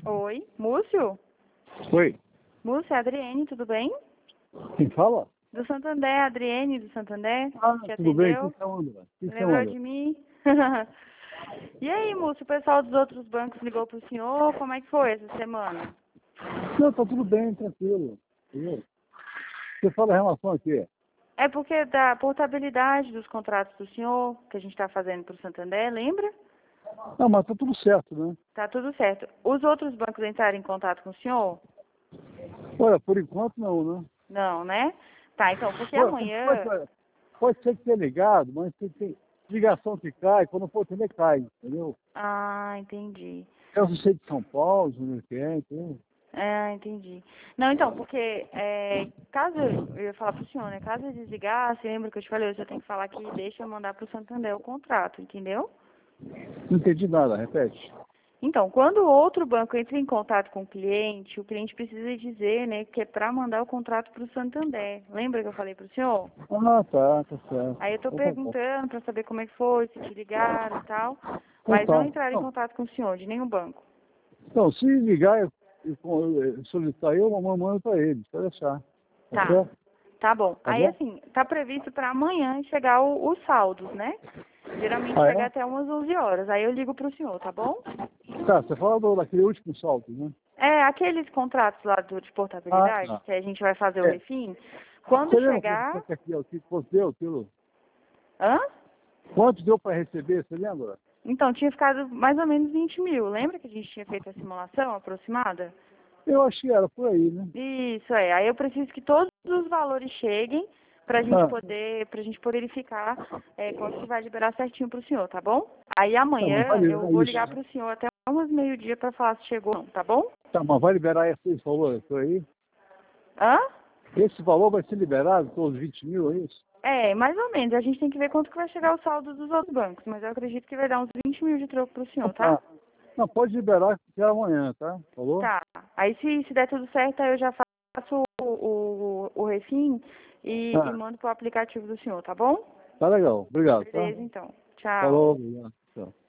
Oi, Múcio? Oi, Múcio, é a Adriene, tudo bem? quem fala? Do Santander, Adriene do Santander, Ah, te tudo bem? atendeu? Quem você anda? Quem você Lembrou anda? de mim? E aí, Múcio, o pessoal dos outros bancos ligou pro senhor, como é que foi essa semana? Não, tá tudo bem, tranquilo. Entendeu? Você fala em relação a quê? É porque da portabilidade dos contratos do senhor, que a gente está fazendo pro Santander, lembra? Não, mas tá tudo certo, né? Tá tudo certo. Os outros bancos entraram em contato com o senhor? Olha, por enquanto não, né? Não, né? Tá, então, porque Pode, amanhã... pode ser que tenha ligado, mas tem que ter ligação que cai, quando for atender cai, entendeu? Ah, entendi. Eu sei de São Paulo, Júnior que é, entendeu? Ah, entendi. Não, então, porque caso eu ia falar pro senhor, né? Caso eu desligasse, lembra que eu te falei, eu só tenho que falar que deixa eu mandar pro Santander o contrato, entendeu? Não entendi nada, repete. Então, quando o outro banco entra em contato com o cliente precisa dizer, né, que é para mandar o contrato pro Santander. Lembra que eu falei pro senhor? Ah, tá certo. Aí eu tô Então tá bom. perguntando para saber como é que foi, se te ligaram e tal, Então mas não tá. entraram em Não, contato com o senhor, de nenhum banco. então, se ligar, eu solicitar eu, mando para ele, pode deixar. Tá Tá. certo? Tá bom. Tá Aí, bom? assim, tá previsto para amanhã chegar os saldos, né? Geralmente Ah, chega é? até umas 11 horas. Aí eu ligo pro senhor, tá bom? Tá, você fala daquele último salto, né? É, aqueles contratos lá de Ah, portabilidade, tá. que a gente vai fazer o É. refim, quando Você lembra chegar... quanto deu aquilo? Hã? Quanto deu para receber, você lembra? Então, tinha ficado mais ou menos 20 mil. Lembra que a gente tinha feito a simulação aproximada? Eu achei que era por aí, né? Isso é. Aí eu preciso que todos os valores cheguem Ah, pra gente poder verificar quanto que vai liberar certinho pro senhor, tá bom? Aí tá, mas amanhã vai eu liberar vou isso. ligar pro senhor até umas meio-dia pra falar se chegou ou não, tá bom? Tá, mas vai liberar esse valor por aí? Hã? Esse valor vai ser liberado, todos os 20 mil, é isso? É, mais ou menos. A gente tem que ver quanto que vai chegar o saldo dos outros bancos, mas eu acredito que vai dar uns 20 mil de troco pro Então senhor, tá? tá. Não, pode liberar até amanhã, tá? Falou? Tá. Aí se der tudo certo, aí eu já faço o refim e Ah, mando pro aplicativo do senhor, tá bom? tá legal. Obrigado, tá? Beleza, então. Tchau. Falou, obrigado. Tchau.